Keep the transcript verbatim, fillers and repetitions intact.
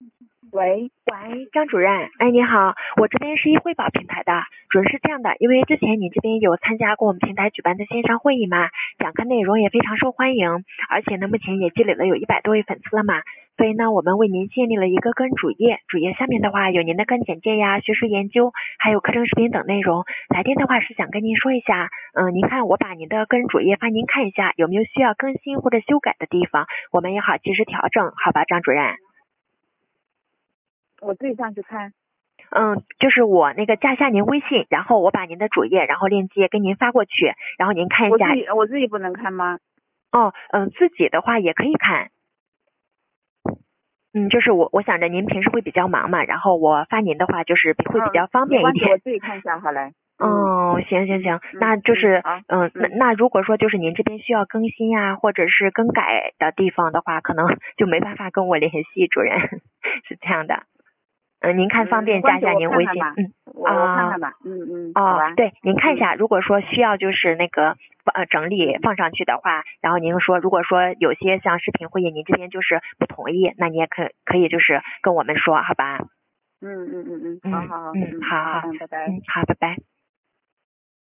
喂， 喂，张主任，哎，你好，我这边是易汇宝平台的，主任是这样的，因为之前你这边有参加过我们平台举办的线上会议嘛，讲课内容也非常受欢迎，而且呢，目前也积累了有一百多位粉丝了嘛，所以呢，我们为您建立了一个个人主页，主页下面的话有您的个人简介呀、学术研究，还有课程视频等内容。来电的话是想跟您说一下，嗯，您看我把您的个人主页发您看一下，有没有需要更新或者修改的地方，我们也好及时调整，好吧，张主任。 我自己上去看。 嗯，就是我那个加下您微信，然后我把您的主页，然后链接跟您发过去，然后您看一下。 我自己我自己不能看吗？ 哦，嗯，自己的话也可以看。嗯，就是我我想着您平时会比较忙嘛，然后我发您的话就是会比较方嗯，没关系， 便一点。 我自己看一下好嘞。 哦，行行行， 嗯那就是嗯好嗯，那嗯那如果说就是您这边需要更新呀，或者是更改的地方的话，可能就没办法跟我联系，主任是这样的。嗯，您看方嗯，没便加一关系，我下您微信。 看看吧。 嗯我我看啊。 看吧。嗯嗯，好哦， 吧。 对，您看一嗯下，如果说需要就是那个呃整理放上去的话，然后您说如果说有些像视频会议，您这边就是不同意，那你也可可以就是跟我们说，好吧？ 嗯嗯嗯嗯，好嗯好好， 嗯， 嗯好好， 好，嗯，拜拜。 嗯好，拜拜。